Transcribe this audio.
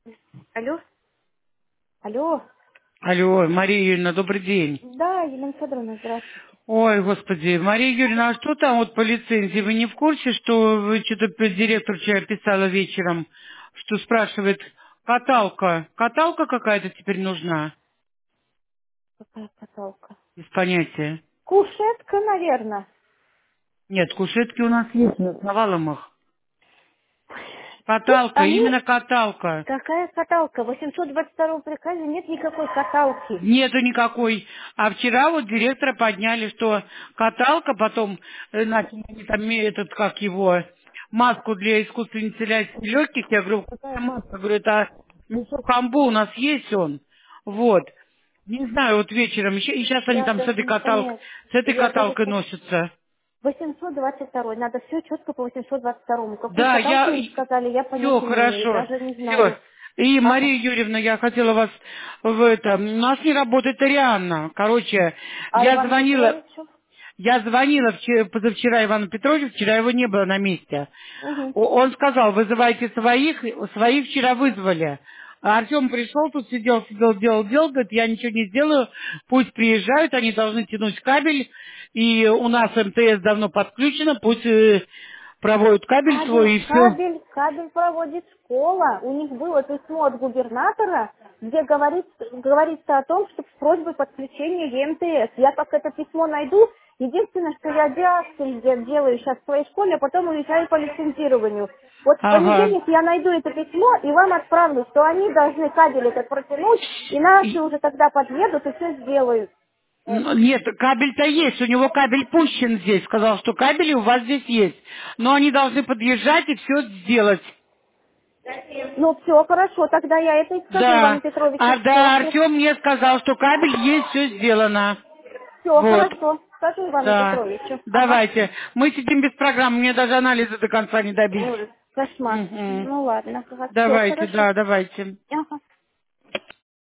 Алло? Алло? Алло, Мария Юрьевна, добрый день. Да, Елена Федоровна, здравствуйте. Ой, господи, Мария Юрьевна, а что там вот по лицензии? Вы не в курсе, что вы что-то директор вчера писала вечером, что спрашивает, каталка какая-то теперь нужна? Какая каталка? Без понятия. Кушетка, наверное. Нет, кушетки у нас есть на Валомах. Ну, Каталка, они... именно каталка. Какая каталка? В 822 приказе нет никакой каталки. Нету никакой. А вчера вот директора подняли, что каталка, потом начали они там этот, как его, маску для искусственной вентиляции легких. Я говорю, какая маска? Говорю, это мешок амбу, у нас есть он. Вот. Не знаю, вот вечером. И сейчас они Я там даже не понять. с этой Я даже... каталкой носятся. 822. Надо все четко по 822. Какую Да, каталку им сказали, я все понятия не имею. хорошо, Даже не все. знаю. И, Ага. Мария Юрьевна, я хотела вас в это... У нас не работает Арианна. Короче, А Ивану Петровичу? я звонила позавчера Ивану Петровичу, вчера его не было на месте. Угу. Он сказал, вызывайте своих вчера вызвали. А Артем пришел, тут делал, говорит, я ничего не сделаю, пусть приезжают, они должны тянуть кабель, и у нас МТС давно подключено, пусть проводят кабель Кабель, свой, и все. кабель проводит школа. У них было письмо от губернатора, где говорится о том, что с просьбой подключения ЕМТС. Я как это письмо найду, единственное, что я делаю сейчас в своей школе, а потом уезжаю по лицензированию. Вот в Ага. понедельник я найду это письмо и вам отправлю, что они должны кабель этот протянуть, и наши уже тогда подъедут и все сделают. Нет, кабель-то есть, у него кабель пущен здесь, сказал, что кабели у вас здесь есть. Но они должны подъезжать и все сделать. Ну все, хорошо, тогда я это и скажу Ивану Да. Петровичу. А Все, да, Артем мне сказал, что кабель есть, все сделано. все, Вот. хорошо, скажу Ивану Да. Петровичу. Ага. Давайте. Мы сидим без программы, мне даже анализы до конца не добить. Ой, кошмар. Мгм. Ну ладно, все Давайте, хорошо. да, давайте.